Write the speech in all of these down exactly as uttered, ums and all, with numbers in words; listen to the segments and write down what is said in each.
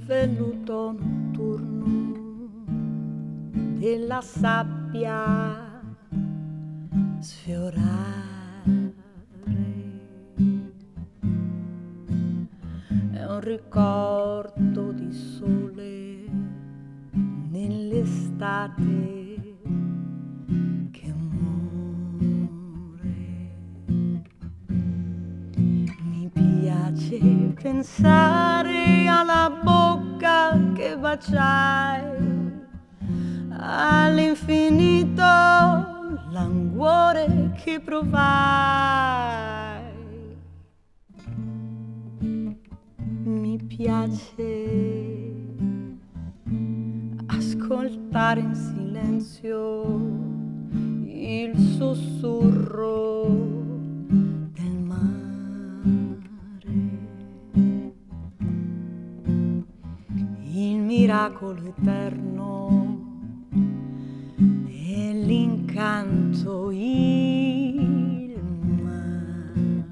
velluto notturno della sabbia sfiorare. È un ricordo di sole nell'estate che muore. Mi piace pensare alla bocca che baciai, all'infinito languore che provai. Mi piace ascoltare in silenzio il sussurro del mare, il miracolo eterno e l'incanto, il mare.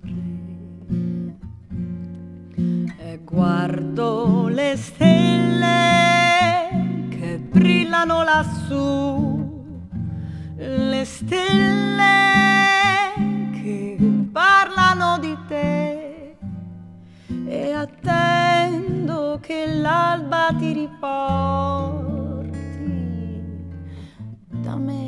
E guardo le stelle che brillano lassù, le stelle che parlano di te, e attendo che l'alba ti riporti da me.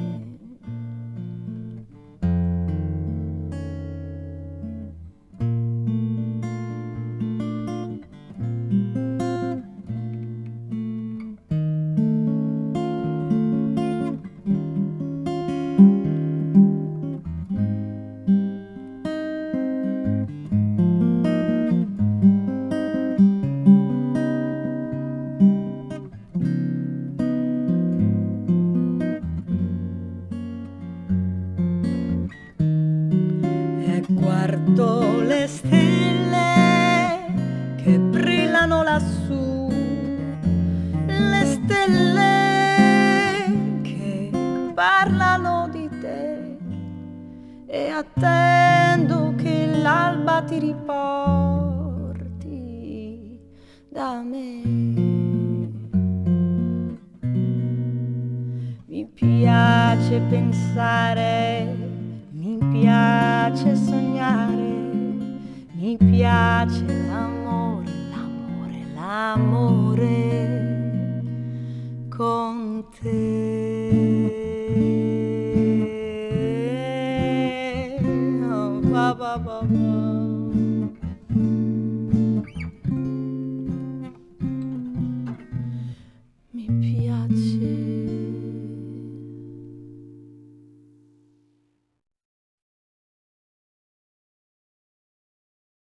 Guardo le stelle che brillano lassù, le stelle che parlano di te, e attendo che l'alba ti riporti da me. Mi piace pensare, mi piace sognare, mi piace l'amore, l'amore, l'amore con te. Oh, ba, ba, ba, ba.